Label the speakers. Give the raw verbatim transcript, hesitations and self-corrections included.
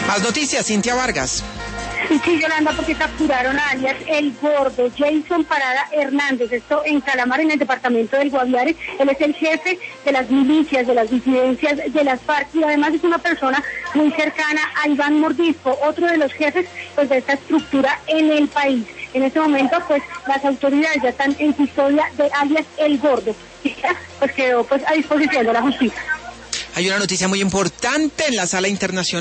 Speaker 1: Más noticias, Cintia Vargas.
Speaker 2: Sí, Yolanda, porque capturaron a alias El Gordo, Jason Parada Hernández, esto en Calamar, en el departamento del Guaviare. Él es el jefe de las milicias, de las disidencias de las FARC, y además es una persona muy cercana a Iván Mordisco, otro de los jefes pues de esta estructura en el país. En este momento, pues, las autoridades ya están en custodia de alias El Gordo, y ya, pues quedó pues a disposición de la justicia.
Speaker 1: Hay una noticia muy importante en la sala internacional.